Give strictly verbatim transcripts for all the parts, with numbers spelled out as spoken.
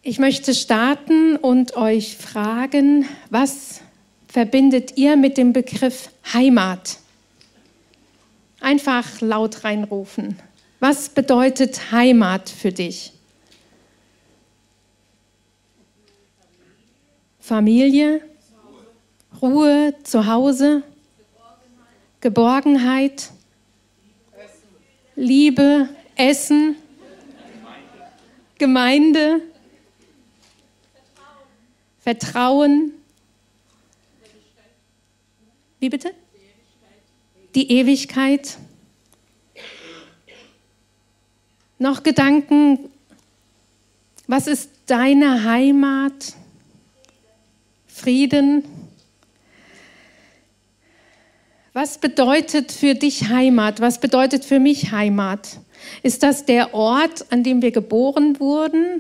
Ich möchte starten und euch fragen, was verbindet ihr mit dem Begriff Heimat? Einfach laut reinrufen. Was bedeutet Heimat für dich? Familie, Ruhe, Zuhause, Geborgenheit, Liebe, Essen, Gemeinde, Vertrauen. Wie bitte? Die Ewigkeit. Noch Gedanken, was ist deine Heimat? Frieden. Was bedeutet für dich Heimat? Was bedeutet für mich Heimat? Ist das der Ort, an dem wir geboren wurden?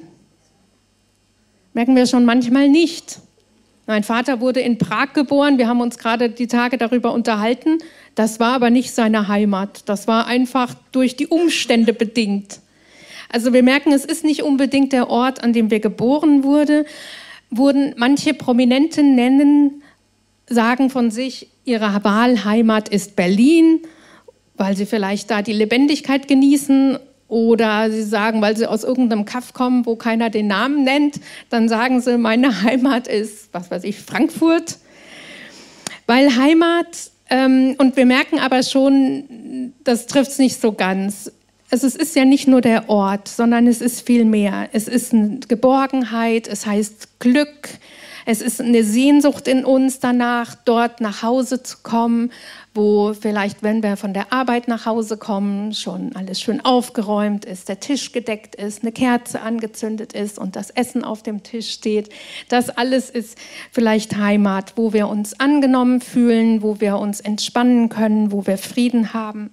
Merken wir schon manchmal nicht. Mein Vater wurde in Prag geboren. Wir haben uns gerade die Tage darüber unterhalten. Das war aber nicht seine Heimat. Das war einfach durch die Umstände bedingt. Also wir merken, es ist nicht unbedingt der Ort, an dem wir geboren wurde, wurden. Manche Prominente nennen, sagen von sich, ihre Wahlheimat ist Berlin, weil sie vielleicht da die Lebendigkeit genießen. Oder sie sagen, weil sie aus irgendeinem Kaff kommen, wo keiner den Namen nennt, dann sagen sie, meine Heimat ist, was weiß ich, Frankfurt. Weil Heimat, ähm, und wir merken aber schon, das trifft es nicht so ganz. Also es ist ja nicht nur der Ort, sondern es ist viel mehr. Es ist eine Geborgenheit, es heißt Glück, es ist eine Sehnsucht in uns danach, dort nach Hause zu kommen, wo vielleicht, wenn wir von der Arbeit nach Hause kommen, schon alles schön aufgeräumt ist, der Tisch gedeckt ist, eine Kerze angezündet ist und das Essen auf dem Tisch steht. Das alles ist vielleicht Heimat, wo wir uns angenommen fühlen, wo wir uns entspannen können, wo wir Frieden haben.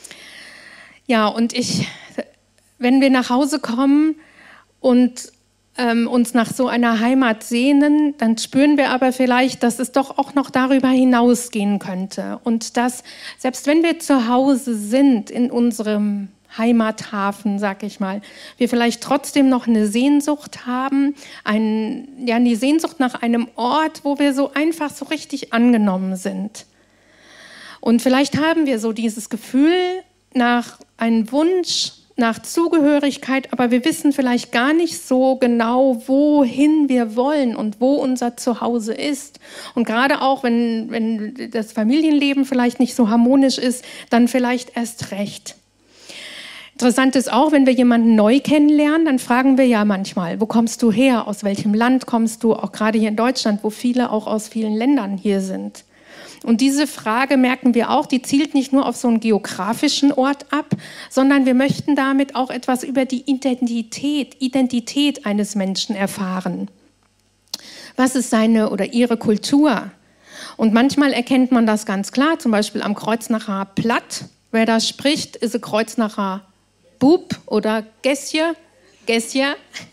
Ja, und ich, wenn wir nach Hause kommen und ähm, uns nach so einer Heimat sehnen, dann spüren wir aber vielleicht, dass es doch auch noch darüber hinausgehen könnte. Und dass, selbst wenn wir zu Hause sind, in unserem Heimathafen, sag ich mal, wir vielleicht trotzdem noch eine Sehnsucht haben, ein, ja, eine Sehnsucht nach einem Ort, wo wir so einfach so richtig angenommen sind. Und vielleicht haben wir so dieses Gefühl nach einem Wunsch, nach Zugehörigkeit, aber wir wissen vielleicht gar nicht so genau, wohin wir wollen und wo unser Zuhause ist. Und gerade auch, wenn, wenn das Familienleben vielleicht nicht so harmonisch ist, dann vielleicht erst recht. Interessant ist auch, wenn wir jemanden neu kennenlernen, dann fragen wir ja manchmal, wo kommst du her, aus welchem Land kommst du, auch gerade hier in Deutschland, wo viele auch aus vielen Ländern hier sind. Und diese Frage, merken wir auch, die zielt nicht nur auf so einen geografischen Ort ab, sondern wir möchten damit auch etwas über die Identität, Identität eines Menschen erfahren. Was ist seine oder ihre Kultur? Und manchmal erkennt man das ganz klar, zum Beispiel am Kreuznacher Platt. Wer da spricht, ist ein Kreuznacher Bub oder Gäsje. Gäsje.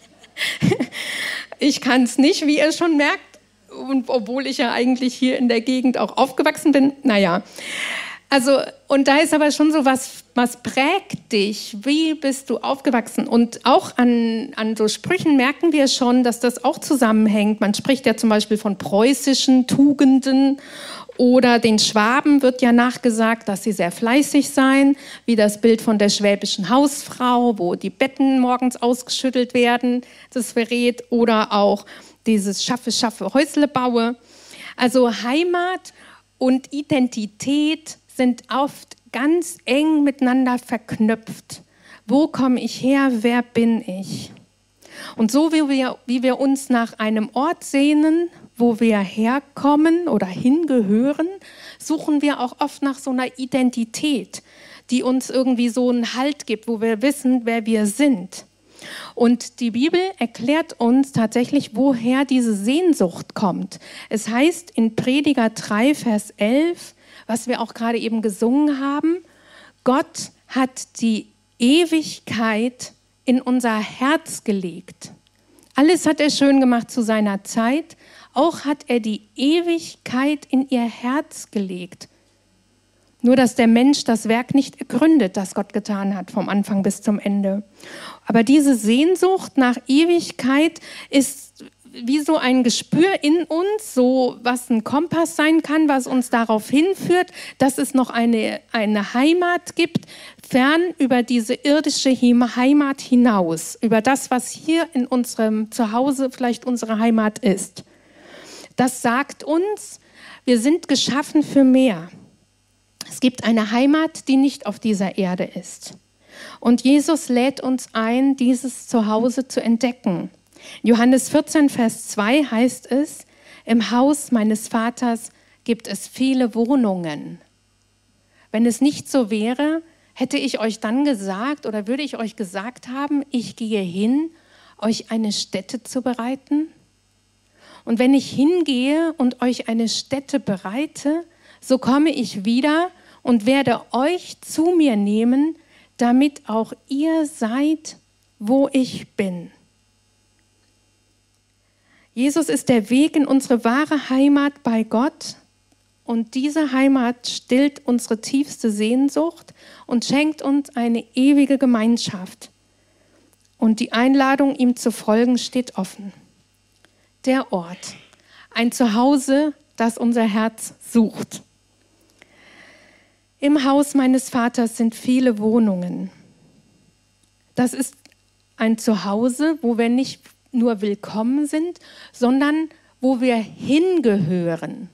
Ich kann es nicht, wie ihr schon merkt. Und obwohl ich ja eigentlich hier in der Gegend auch aufgewachsen bin, naja. Also, und da ist aber schon so was, was prägt dich? Wie bist du aufgewachsen? Und auch an, an so Sprüchen merken wir schon, dass das auch zusammenhängt. Man spricht ja zum Beispiel von preußischen Tugenden oder den Schwaben wird ja nachgesagt, dass sie sehr fleißig seien, wie das Bild von der schwäbischen Hausfrau, wo die Betten morgens ausgeschüttelt werden, das verrät, oder auch dieses Schaffe, Schaffe, Häusle baue. Also Heimat und Identität sind oft ganz eng miteinander verknüpft. Wo komme ich her? Wer bin ich? Und so wie wir, wie wir uns nach einem Ort sehnen, wo wir herkommen oder hingehören, suchen wir auch oft nach so einer Identität, die uns irgendwie so einen Halt gibt, wo wir wissen, wer wir sind. Und die Bibel erklärt uns tatsächlich, woher diese Sehnsucht kommt. Es heißt in Prediger drei, Vers elf, was wir auch gerade eben gesungen haben, Gott hat die Ewigkeit in unser Herz gelegt. Alles hat er schön gemacht zu seiner Zeit, auch hat er die Ewigkeit in ihr Herz gelegt. Nur, dass der Mensch das Werk nicht ergründet, das Gott getan hat, vom Anfang bis zum Ende. Aber diese Sehnsucht nach Ewigkeit ist wie so ein Gespür in uns, so was ein Kompass sein kann, was uns darauf hinführt, dass es noch eine, eine Heimat gibt, fern über diese irdische Heimat hinaus, über das, was hier in unserem Zuhause vielleicht unsere Heimat ist. Das sagt uns, wir sind geschaffen für mehr. Es gibt eine Heimat, die nicht auf dieser Erde ist. Und Jesus lädt uns ein, dieses Zuhause zu entdecken. In Johannes vierzehn, Vers zwei heißt es, im Haus meines Vaters gibt es viele Wohnungen. Wenn es nicht so wäre, hätte ich euch dann gesagt oder würde ich euch gesagt haben, ich gehe hin, euch eine Stätte zu bereiten? Und wenn ich hingehe und euch eine Stätte bereite, so komme ich wieder und werde euch zu mir nehmen, damit auch ihr seid, wo ich bin. Jesus ist der Weg in unsere wahre Heimat bei Gott und diese Heimat stillt unsere tiefste Sehnsucht und schenkt uns eine ewige Gemeinschaft. Und die Einladung, ihm zu folgen, steht offen. Der Ort, ein Zuhause, das unser Herz sucht. Im Haus meines Vaters sind viele Wohnungen. Das ist ein Zuhause, wo wir nicht nur willkommen sind, sondern wo wir hingehören.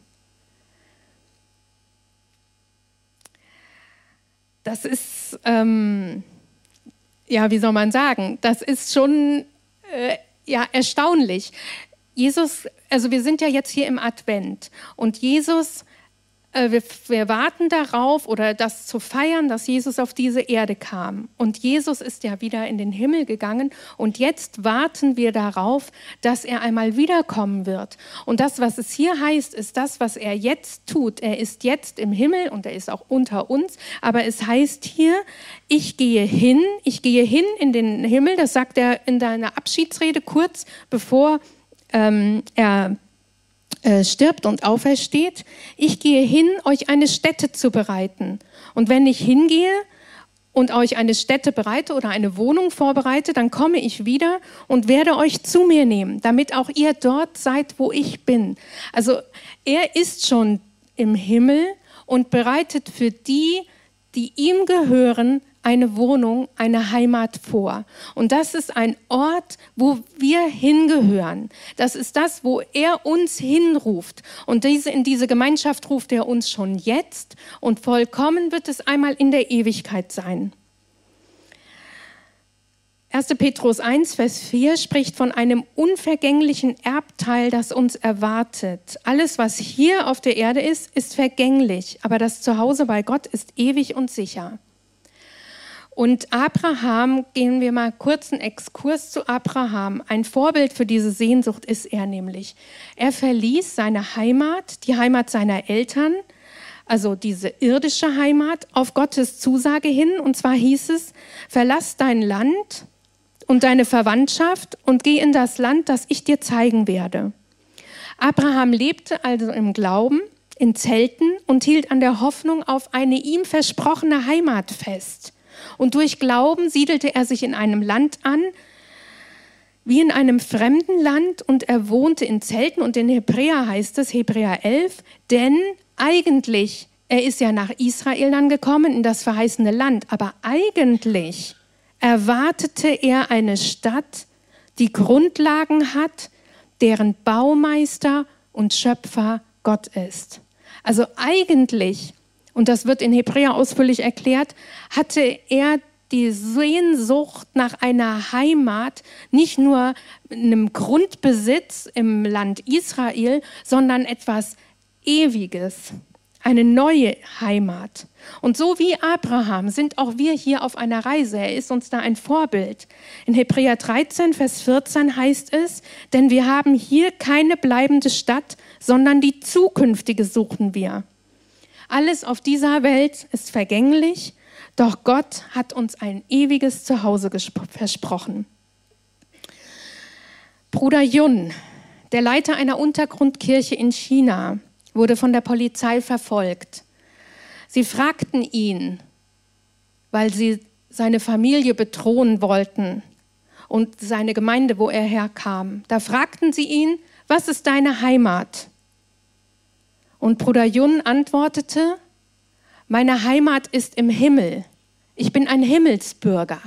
Das ist, ähm, ja, wie soll man sagen, das ist schon äh, ja, erstaunlich. Jesus, also wir sind ja jetzt hier im Advent und Jesus, äh, wir, wir warten darauf oder das zu feiern, dass Jesus auf diese Erde kam. Und Jesus ist ja wieder in den Himmel gegangen und jetzt warten wir darauf, dass er einmal wiederkommen wird. Und das, was es hier heißt, ist das, was er jetzt tut. Er ist jetzt im Himmel und er ist auch unter uns, aber es heißt hier, ich gehe hin, ich gehe hin in den Himmel, das sagt er in seiner Abschiedsrede kurz bevor Ähm, er äh, stirbt und aufersteht. Ich gehe hin, euch eine Stätte zu bereiten. Und wenn ich hingehe und euch eine Stätte bereite oder eine Wohnung vorbereite, dann komme ich wieder und werde euch zu mir nehmen, damit auch ihr dort seid, wo ich bin. Also er ist schon im Himmel und bereitet für die, die ihm gehören, eine Wohnung, eine Heimat vor. Und das ist ein Ort, wo wir hingehören. Das ist das, wo er uns hinruft. Und diese, in diese Gemeinschaft ruft er uns schon jetzt. Und vollkommen wird es einmal in der Ewigkeit sein. erster Petrus eins, Vers vier spricht von einem unvergänglichen Erbteil, das uns erwartet. Alles, was hier auf der Erde ist, ist vergänglich. Aber das Zuhause bei Gott ist ewig und sicher. Und Abraham, gehen wir mal kurz einen Exkurs zu Abraham. Ein Vorbild für diese Sehnsucht ist er nämlich. Er verließ seine Heimat, die Heimat seiner Eltern, also diese irdische Heimat, auf Gottes Zusage hin. Und zwar hieß es, verlass dein Land und deine Verwandtschaft und geh in das Land, das ich dir zeigen werde. Abraham lebte also im Glauben, in Zelten und hielt an der Hoffnung auf eine ihm versprochene Heimat fest. Und durch Glauben siedelte er sich in einem Land an, wie in einem fremden Land, und er wohnte in Zelten. Und in Hebräer heißt es, Hebräer elf, denn eigentlich, er ist ja nach Israel dann gekommen, in das verheißene Land, aber eigentlich erwartete er eine Stadt, die Grundlagen hat, deren Baumeister und Schöpfer Gott ist. Also eigentlich, und das wird in Hebräer ausführlich erklärt, hatte er die Sehnsucht nach einer Heimat, nicht nur einem Grundbesitz im Land Israel, sondern etwas Ewiges, eine neue Heimat. Und so wie Abraham sind auch wir hier auf einer Reise. Er ist uns da ein Vorbild. In Hebräer dreizehn, Vers vierzehn heißt es, denn wir haben hier keine bleibende Stadt, sondern die zukünftige suchen wir. Alles auf dieser Welt ist vergänglich, doch Gott hat uns ein ewiges Zuhause versprochen. Bruder Yun, der Leiter einer Untergrundkirche in China, wurde von der Polizei verfolgt. Sie fragten ihn, weil sie seine Familie bedrohen wollten, und seine Gemeinde, wo er herkam. Da fragten sie ihn, was ist deine Heimat? Und Bruder Yun antwortete, meine Heimat ist im Himmel. Ich bin ein Himmelsbürger.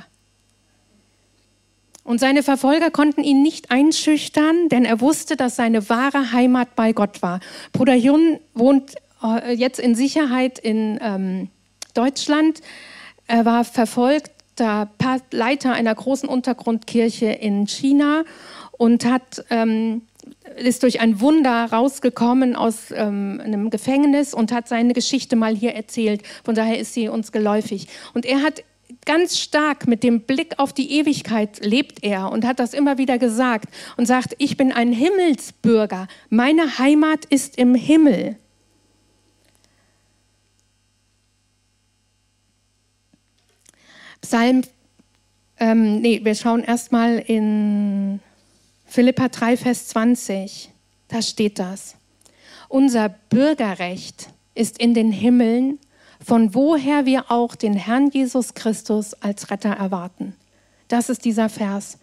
Und seine Verfolger konnten ihn nicht einschüchtern, denn er wusste, dass seine wahre Heimat bei Gott war. Bruder Yun wohnt jetzt in Sicherheit in ähm, Deutschland. Er war verfolgter Leiter einer großen Untergrundkirche in China und hat, ähm, ist durch ein Wunder rausgekommen aus ähm, einem Gefängnis und hat seine Geschichte mal hier erzählt. Von daher ist sie uns geläufig. Und er hat ganz stark mit dem Blick auf die Ewigkeit lebt er und hat das immer wieder gesagt und sagt, ich bin ein Himmelsbürger. Meine Heimat ist im Himmel. Psalm, ähm, nee, wir schauen erstmal in Philipper drei, Vers zwanzig. Da steht das. Unser Bürgerrecht ist in den Himmeln, von woher wir auch den Herrn Jesus Christus als Retter erwarten. Das ist dieser Vers.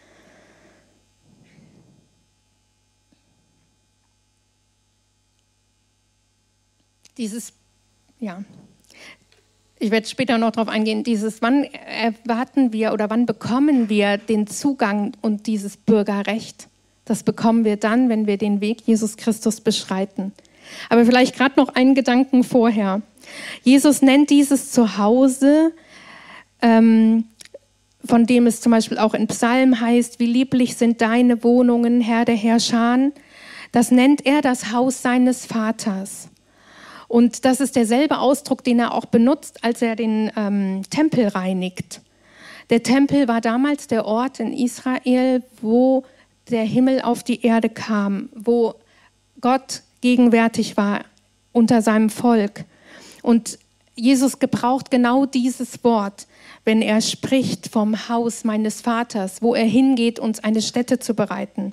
Dieses, ja, ich werde später noch darauf eingehen, dieses, wann erwarten wir oder wann bekommen wir den Zugang und dieses Bürgerrecht? Das bekommen wir dann, wenn wir den Weg Jesus Christus beschreiten. Aber vielleicht gerade noch einen Gedanken vorher. Jesus nennt dieses Zuhause, ähm, von dem es zum Beispiel auch in Psalm heißt, wie lieblich sind deine Wohnungen, Herr der Herrscher. Das nennt er das Haus seines Vaters. Und das ist derselbe Ausdruck, den er auch benutzt, als er den ähm, Tempel reinigt. Der Tempel war damals der Ort in Israel, wo der Himmel auf die Erde kam, wo Gott gegenwärtig war unter seinem Volk. Und Jesus gebraucht genau dieses Wort, wenn er spricht vom Haus meines Vaters, wo er hingeht, uns eine Stätte zu bereiten.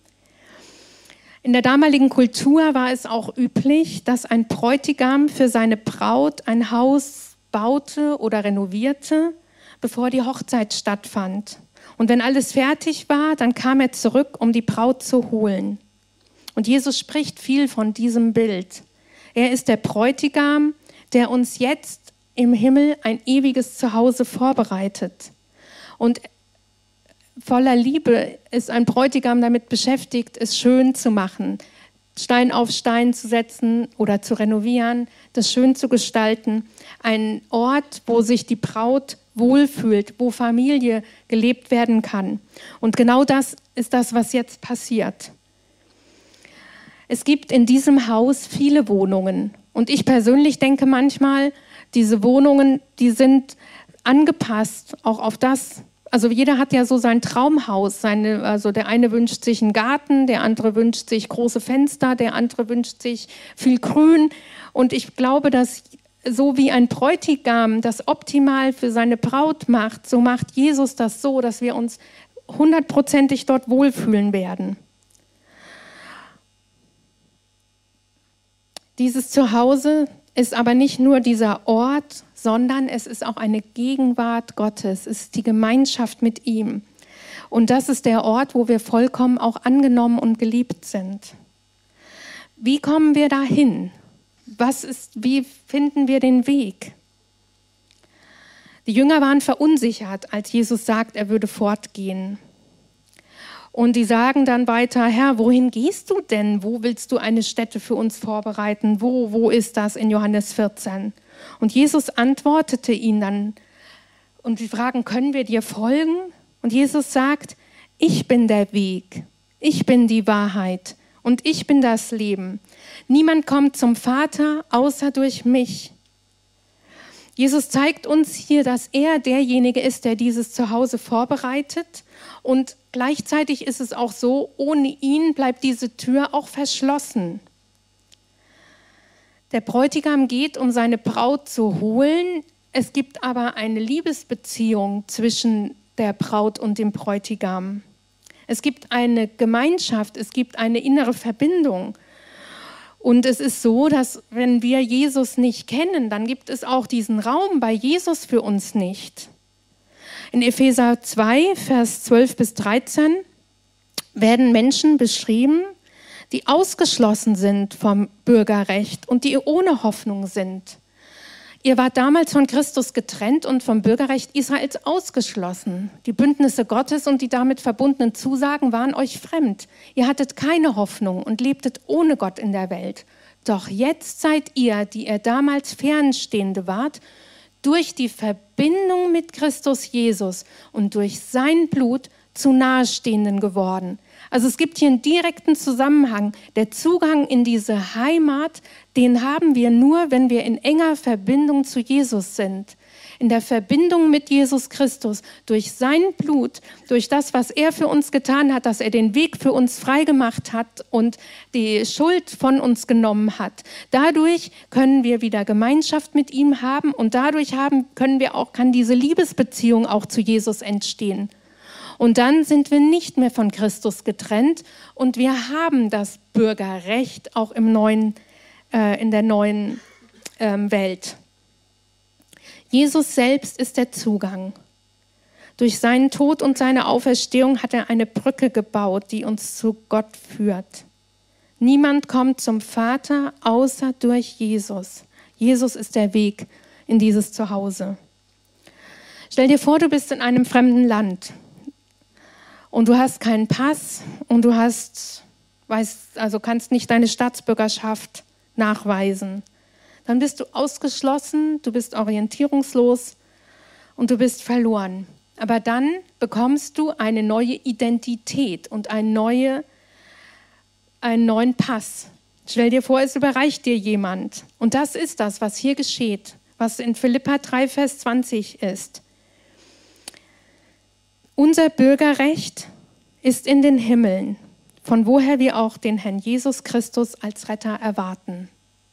In der damaligen Kultur war es auch üblich, dass ein Bräutigam für seine Braut ein Haus baute oder renovierte, bevor die Hochzeit stattfand. Und wenn alles fertig war, dann kam er zurück, um die Braut zu holen. Und Jesus spricht viel von diesem Bild. Er ist der Bräutigam, der uns jetzt im Himmel ein ewiges Zuhause vorbereitet. Und voller Liebe ist ein Bräutigam damit beschäftigt, es schön zu machen, Stein auf Stein zu setzen oder zu renovieren, das schön zu gestalten. Ein Ort, wo sich die Braut wohlfühlt, wo Familie gelebt werden kann. Und genau das ist das, was jetzt passiert. Es gibt in diesem Haus viele Wohnungen. Und ich persönlich denke manchmal, diese Wohnungen, die sind angepasst auch auf das. Also jeder hat ja so sein Traumhaus. Seine, also der eine wünscht sich einen Garten, der andere wünscht sich große Fenster, der andere wünscht sich viel Grün. Und ich glaube, dass so wie ein Bräutigam das optimal für seine Braut macht, so macht Jesus das so, dass wir uns hundertprozentig dort wohlfühlen werden. Dieses Zuhause ist aber nicht nur dieser Ort, sondern es ist auch eine Gegenwart Gottes. Es ist die Gemeinschaft mit ihm. Und das ist der Ort, wo wir vollkommen auch angenommen und geliebt sind. Wie kommen wir dahin? Was ist, wie finden wir den Weg? Die Jünger waren verunsichert, als Jesus sagt, er würde fortgehen. Und die sagen dann weiter, Herr, wohin gehst du denn? Wo willst du eine Stätte für uns vorbereiten? Wo, wo ist das in Johannes vierzehn? Und Jesus antwortete ihnen dann und sie fragen, können wir dir folgen? Und Jesus sagt, ich bin der Weg, ich bin die Wahrheit und ich bin das Leben. Niemand kommt zum Vater außer durch mich. Jesus zeigt uns hier, dass er derjenige ist, der dieses Zuhause vorbereitet. Und gleichzeitig ist es auch so, ohne ihn bleibt diese Tür auch verschlossen. Der Bräutigam geht, um seine Braut zu holen. Es gibt aber eine Liebesbeziehung zwischen der Braut und dem Bräutigam. Es gibt eine Gemeinschaft, es gibt eine innere Verbindung. Und es ist so, dass wenn wir Jesus nicht kennen, dann gibt es auch diesen Raum bei Jesus für uns nicht. In Epheser zwei, Vers zwölf bis dreizehn werden Menschen beschrieben, die ausgeschlossen sind vom Bürgerrecht und die ohne Hoffnung sind. Ihr wart damals von Christus getrennt und vom Bürgerrecht Israels ausgeschlossen. Die Bündnisse Gottes und die damit verbundenen Zusagen waren euch fremd. Ihr hattet keine Hoffnung und lebtet ohne Gott in der Welt. Doch jetzt seid ihr, die ihr damals Fernstehende wart, durch die Verbindung mit Christus Jesus und durch sein Blut zu Nahestehenden geworden. Also es gibt hier einen direkten Zusammenhang. Der Zugang in diese Heimat, den haben wir nur, wenn wir in enger Verbindung zu Jesus sind. In der Verbindung mit Jesus Christus, durch sein Blut, durch das, was er für uns getan hat, dass er den Weg für uns freigemacht hat und die Schuld von uns genommen hat. Dadurch können wir wieder Gemeinschaft mit ihm haben und dadurch haben, können wir auch, kann diese Liebesbeziehung auch zu Jesus entstehen. Und dann sind wir nicht mehr von Christus getrennt und wir haben das Bürgerrecht auch im neuen, äh, in der neuen ähm, Welt. Jesus selbst ist der Zugang. Durch seinen Tod und seine Auferstehung hat er eine Brücke gebaut, die uns zu Gott führt. Niemand kommt zum Vater außer durch Jesus. Jesus ist der Weg in dieses Zuhause. Stell dir vor, du bist in einem fremden Land. Und du hast keinen Pass und du hast, weißt, also kannst nicht deine Staatsbürgerschaft nachweisen. Dann bist du ausgeschlossen, du bist orientierungslos und du bist verloren. Aber dann bekommst du eine neue Identität und eine neue, einen neuen Pass. Stell dir vor, es überreicht dir jemand. Und das ist das, was hier geschieht, was in Philipper drei, Vers zwanzig ist. Unser Bürgerrecht ist in den Himmeln, von woher wir auch den Herrn Jesus Christus als Retter erwarten.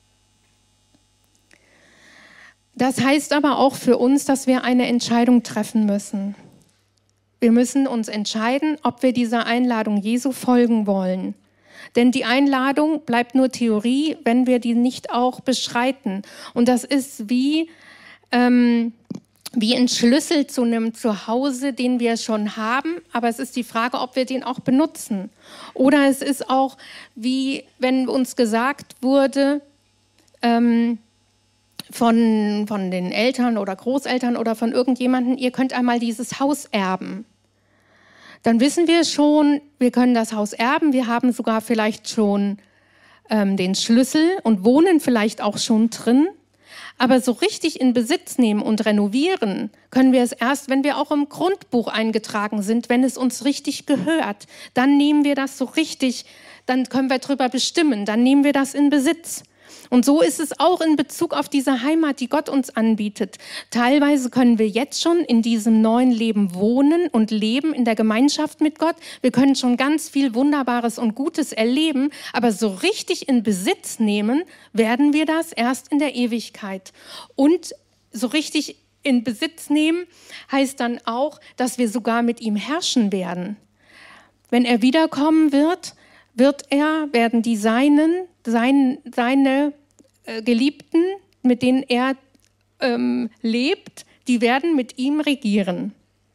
Das heißt aber auch für uns, dass wir eine Entscheidung treffen müssen. Wir müssen uns entscheiden, ob wir dieser Einladung Jesu folgen wollen. Denn die Einladung bleibt nur Theorie, wenn wir die nicht auch beschreiten. Und das ist wie... Ähm, wie ein Schlüssel zu einem Zuhause, den wir schon haben, aber es ist die Frage, ob wir den auch benutzen. Oder es ist auch wie, wenn uns gesagt wurde ähm, von, von den Eltern oder Großeltern oder von irgendjemandem, ihr könnt einmal dieses Haus erben. Dann wissen wir schon, wir können das Haus erben, wir haben sogar vielleicht schon ähm, den Schlüssel und wohnen vielleicht auch schon drin. Aber so richtig in Besitz nehmen und renovieren können wir es erst, wenn wir auch im Grundbuch eingetragen sind, wenn es uns richtig gehört. Dann nehmen wir das so richtig, dann können wir darüber bestimmen, dann nehmen wir das in Besitz. Und so ist es auch in Bezug auf diese Heimat, die Gott uns anbietet. Teilweise können wir jetzt schon in diesem neuen Leben wohnen und leben in der Gemeinschaft mit Gott. Wir können schon ganz viel Wunderbares und Gutes erleben, aber so richtig in Besitz nehmen werden wir das erst in der Ewigkeit. Und so richtig in Besitz nehmen heißt dann auch, dass wir sogar mit ihm herrschen werden. Wenn er wiederkommen wird, wird er, werden die Seinen, sein, seine äh, Geliebten, mit denen er ähm, lebt, die werden mit ihm regieren.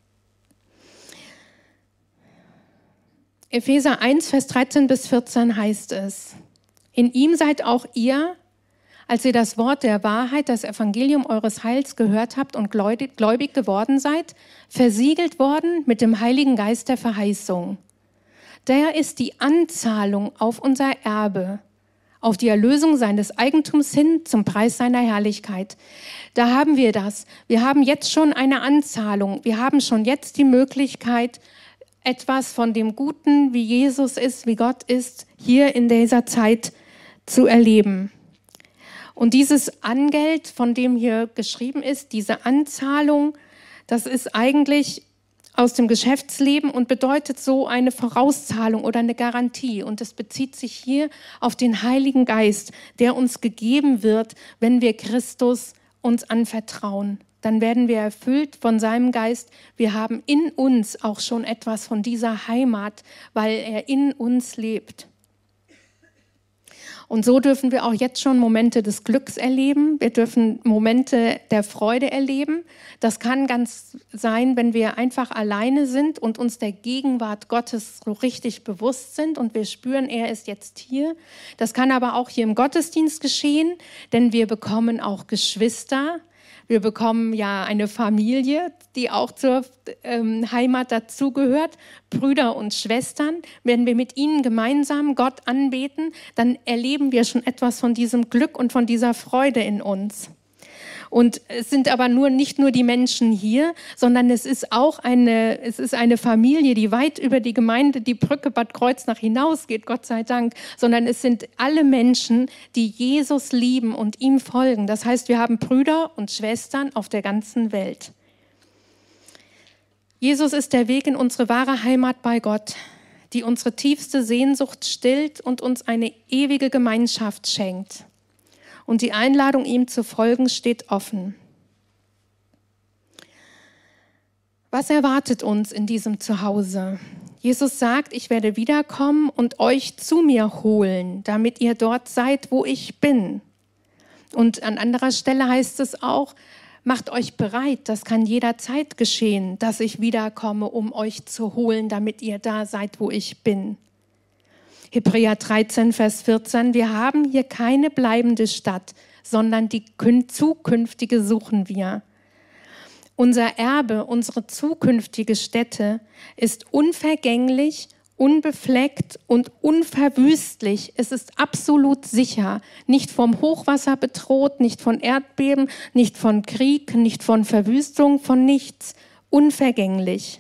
Epheser eins, Vers dreizehn bis vierzehn heißt es, in ihm seid auch ihr, als ihr das Wort der Wahrheit, das Evangelium eures Heils gehört habt und gläubig, gläubig geworden seid, versiegelt worden mit dem Heiligen Geist der Verheißung. Der ist die Anzahlung auf unser Erbe, auf die Erlösung seines Eigentums hin zum Preis seiner Herrlichkeit. Da haben wir das. Wir haben jetzt schon eine Anzahlung. Wir haben schon jetzt die Möglichkeit, etwas von dem Guten, wie Jesus ist, wie Gott ist, hier in dieser Zeit zu erleben. Und dieses Angeld, von dem hier geschrieben ist, diese Anzahlung, das ist eigentlich aus dem Geschäftsleben und bedeutet so eine Vorauszahlung oder eine Garantie. Und es bezieht sich hier auf den Heiligen Geist, der uns gegeben wird, wenn wir Christus uns anvertrauen. Dann werden wir erfüllt von seinem Geist. Wir haben in uns auch schon etwas von dieser Heimat, weil er in uns lebt. Und so dürfen wir auch jetzt schon Momente des Glücks erleben. Wir dürfen Momente der Freude erleben. Das kann ganz sein, wenn wir einfach alleine sind und uns der Gegenwart Gottes so richtig bewusst sind und wir spüren, er ist jetzt hier. Das kann aber auch hier im Gottesdienst geschehen, denn wir bekommen auch Geschwister. Wir bekommen ja eine Familie, die auch zur ähm, Heimat dazugehört, Brüder und Schwestern. Wenn wir mit ihnen gemeinsam Gott anbeten, dann erleben wir schon etwas von diesem Glück und von dieser Freude in uns. Und es sind aber nur, nicht nur die Menschen hier, sondern es ist auch eine, es ist eine Familie, die weit über die Gemeinde, die Brücke Bad Kreuznach hinausgeht, Gott sei Dank, sondern es sind alle Menschen, die Jesus lieben und ihm folgen. Das heißt, wir haben Brüder und Schwestern auf der ganzen Welt. Jesus ist der Weg in unsere wahre Heimat bei Gott, die unsere tiefste Sehnsucht stillt und uns eine ewige Gemeinschaft schenkt. Und die Einladung, ihm zu folgen, steht offen. Was erwartet uns in diesem Zuhause? Jesus sagt, ich werde wiederkommen und euch zu mir holen, damit ihr dort seid, wo ich bin. Und an anderer Stelle heißt es auch, macht euch bereit, das kann jederzeit geschehen, dass ich wiederkomme, um euch zu holen, damit ihr da seid, wo ich bin. Hebräer dreizehn, Vers vierzehn, wir haben hier keine bleibende Stadt, sondern die zukünftige suchen wir. Unser Erbe, unsere zukünftige Stätte ist unvergänglich, unbefleckt und unverwüstlich. Es ist absolut sicher, nicht vom Hochwasser bedroht, nicht von Erdbeben, nicht von Krieg, nicht von Verwüstung, von nichts. Unvergänglich.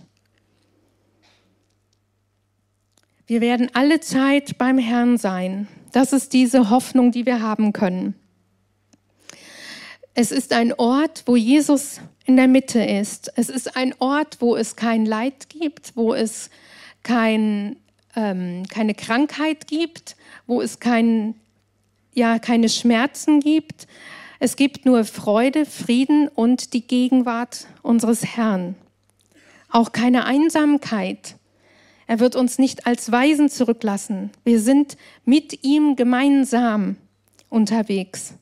Wir werden alle Zeit beim Herrn sein. Das ist diese Hoffnung, die wir haben können. Es ist ein Ort, wo Jesus in der Mitte ist. Es ist ein Ort, wo es kein Leid gibt, wo es kein, ähm, keine Krankheit gibt, wo es kein, ja, keine Schmerzen gibt. Es gibt nur Freude, Frieden und die Gegenwart unseres Herrn. Auch keine Einsamkeit. Er wird uns nicht als Waisen zurücklassen. Wir sind mit ihm gemeinsam unterwegs.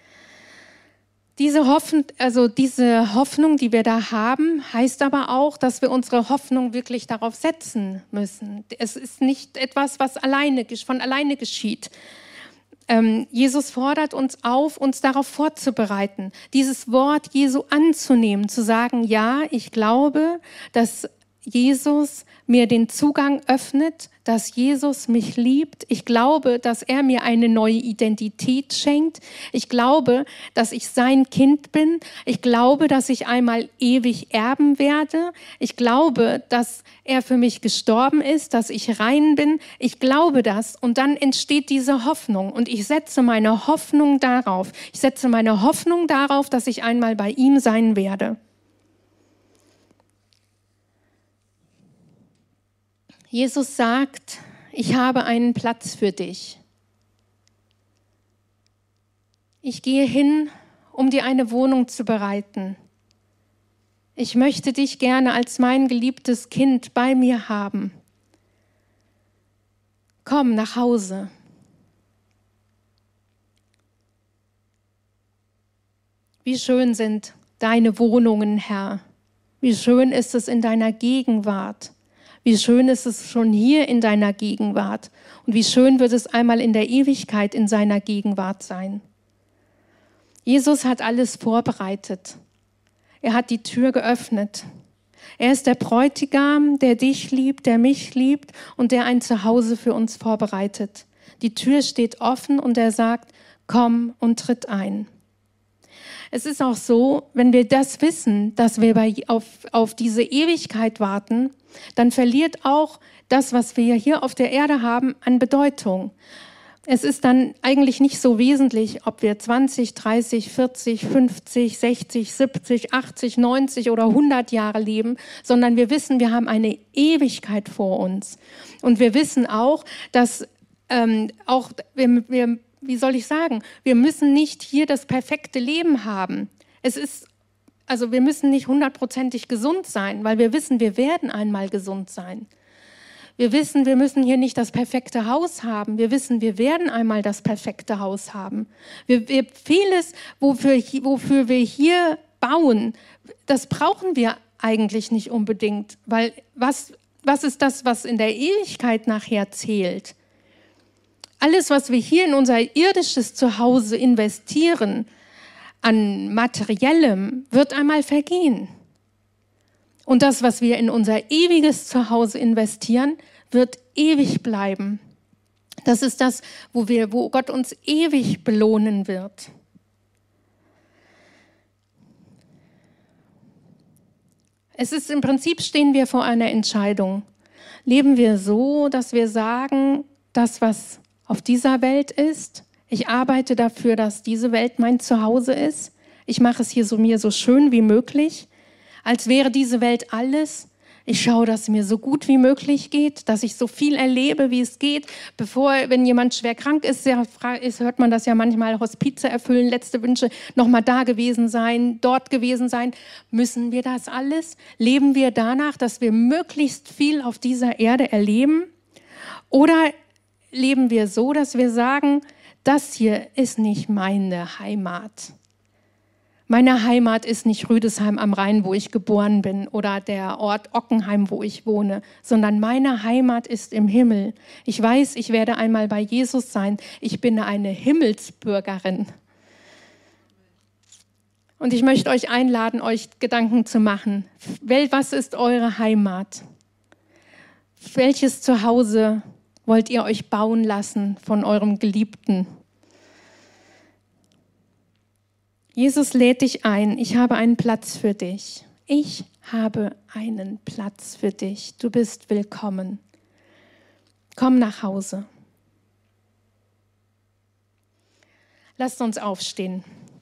Diese Hoffnung, also diese Hoffnung, die wir da haben, heißt aber auch, dass wir unsere Hoffnung wirklich darauf setzen müssen. Es ist nicht etwas, was alleine, von alleine geschieht. Ähm, Jesus fordert uns auf, uns darauf vorzubereiten, dieses Wort Jesu anzunehmen, zu sagen, ja, ich glaube, dass Jesus mir den Zugang öffnet, dass Jesus mich liebt. Ich glaube, dass er mir eine neue Identität schenkt. Ich glaube, dass ich sein Kind bin. Ich glaube, dass ich einmal ewig erben werde. Ich glaube, dass er für mich gestorben ist, dass ich rein bin. Ich glaube das. Und dann entsteht diese Hoffnung. Und ich setze meine Hoffnung darauf. Ich setze meine Hoffnung darauf, dass ich einmal bei ihm sein werde. Jesus sagt, ich habe einen Platz für dich. Ich gehe hin, um dir eine Wohnung zu bereiten. Ich möchte dich gerne als mein geliebtes Kind bei mir haben. Komm nach Hause. Wie schön sind deine Wohnungen, Herr. Wie schön ist es in deiner Gegenwart. Wie schön ist es schon hier in deiner Gegenwart und wie schön wird es einmal in der Ewigkeit in seiner Gegenwart sein. Jesus hat alles vorbereitet. Er hat die Tür geöffnet. Er ist der Bräutigam, der dich liebt, der mich liebt und der ein Zuhause für uns vorbereitet. Die Tür steht offen und er sagt, komm und tritt ein. Es ist auch so, wenn wir das wissen, dass wir bei, auf, auf diese Ewigkeit warten, dann verliert auch das, was wir hier auf der Erde haben, an Bedeutung. Es ist dann eigentlich nicht so wesentlich, ob wir zwanzig, dreißig, vierzig, fünfzig, sechzig, siebzig, achtzig, neunzig oder hundert Jahre leben, sondern wir wissen, wir haben eine Ewigkeit vor uns. Und wir wissen auch, dass ähm, auch wir, wir wie soll ich sagen, wir müssen nicht hier das perfekte Leben haben. Es ist, also wir müssen nicht hundertprozentig gesund sein, weil wir wissen, wir werden einmal gesund sein. Wir wissen, wir müssen hier nicht das perfekte Haus haben. Wir wissen, wir werden einmal das perfekte Haus haben. Wir, wir, vieles, wofür, wofür wir hier bauen, das brauchen wir eigentlich nicht unbedingt, weil was, was ist das, was in der Ewigkeit nachher zählt? Alles, was wir hier in unser irdisches Zuhause investieren, an Materiellem, wird einmal vergehen. Und das, was wir in unser ewiges Zuhause investieren, wird ewig bleiben. Das ist das, wo wir, wo Gott uns ewig belohnen wird. Es ist im Prinzip, stehen wir vor einer Entscheidung. Leben wir so, dass wir sagen, das, was auf dieser Welt ist, ich arbeite dafür, dass diese Welt mein Zuhause ist. Ich mache es hier so mir so schön wie möglich, als wäre diese Welt alles. Ich schaue, dass es mir so gut wie möglich geht, dass ich so viel erlebe, wie es geht. Bevor, wenn jemand schwer krank ist, hört man das ja manchmal, Hospize erfüllen, letzte Wünsche, nochmal da gewesen sein, dort gewesen sein. Müssen wir das alles? Leben wir danach, dass wir möglichst viel auf dieser Erde erleben? Oder leben wir so, dass wir sagen, das hier ist nicht meine Heimat? Meine Heimat ist nicht Rüdesheim am Rhein, wo ich geboren bin, oder der Ort Ockenheim, wo ich wohne, sondern meine Heimat ist im Himmel. Ich weiß, ich werde einmal bei Jesus sein. Ich bin eine Himmelsbürgerin. Und ich möchte euch einladen, euch Gedanken zu machen. Was ist eure Heimat? Welches Zuhause wollt ihr euch bauen lassen von eurem Geliebten? Jesus lädt dich ein. Ich habe einen Platz für dich. Ich habe einen Platz für dich. Du bist willkommen. Komm nach Hause. Lasst uns aufstehen.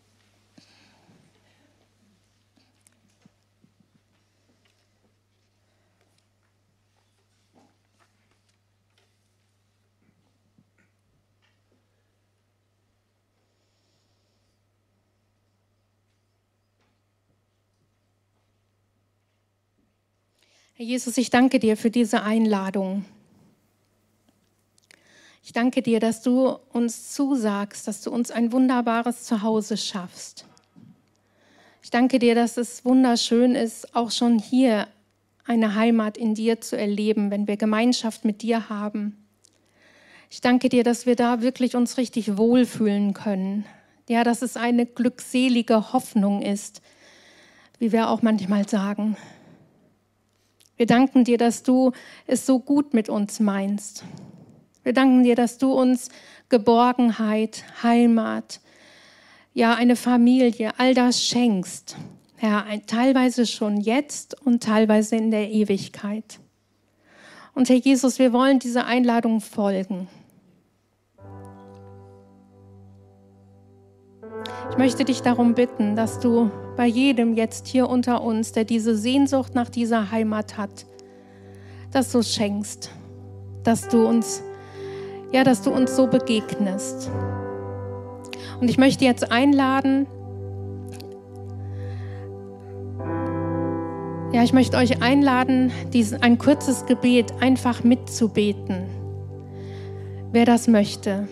Herr Jesus, ich danke dir für diese Einladung. Ich danke dir, dass du uns zusagst, dass du uns ein wunderbares Zuhause schaffst. Ich danke dir, dass es wunderschön ist, auch schon hier eine Heimat in dir zu erleben, wenn wir Gemeinschaft mit dir haben. Ich danke dir, dass wir da wirklich uns richtig wohlfühlen können. Ja, dass es eine glückselige Hoffnung ist, wie wir auch manchmal sagen. Wir danken dir, dass du es so gut mit uns meinst. Wir danken dir, dass du uns Geborgenheit, Heimat, ja, eine Familie, all das schenkst. Ja, teilweise schon jetzt und teilweise in der Ewigkeit. Und Herr Jesus, wir wollen dieser Einladung folgen. Ich möchte dich darum bitten, dass du bei jedem jetzt hier unter uns, der diese Sehnsucht nach dieser Heimat hat, dass du schenkst, dass du uns, ja, dass du uns so begegnest. Und ich möchte jetzt einladen, ja, ich möchte euch einladen, diesen, ein kurzes Gebet einfach mitzubeten, wer das möchte.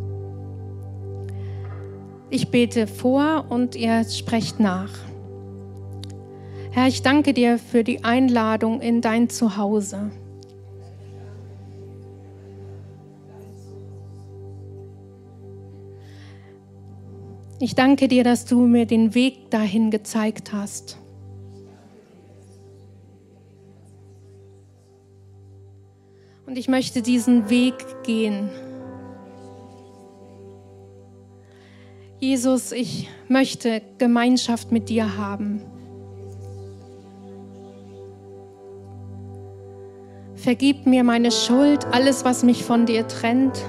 Ich bete vor und ihr sprecht nach. Herr, ich danke dir für die Einladung in dein Zuhause. Ich danke dir, dass du mir den Weg dahin gezeigt hast. Und ich möchte diesen Weg gehen. Jesus, ich möchte Gemeinschaft mit dir haben. Vergib mir meine Schuld, alles, was mich von dir trennt.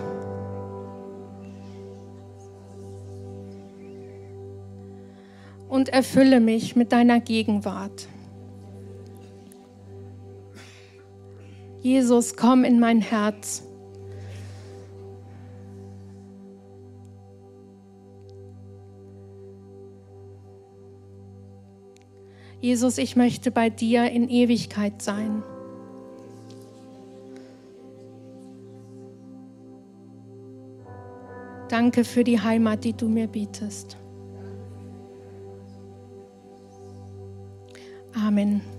Und erfülle mich mit deiner Gegenwart. Jesus, komm in mein Herz. Jesus, ich möchte bei dir in Ewigkeit sein. Danke für die Heimat, die du mir bietest. Amen.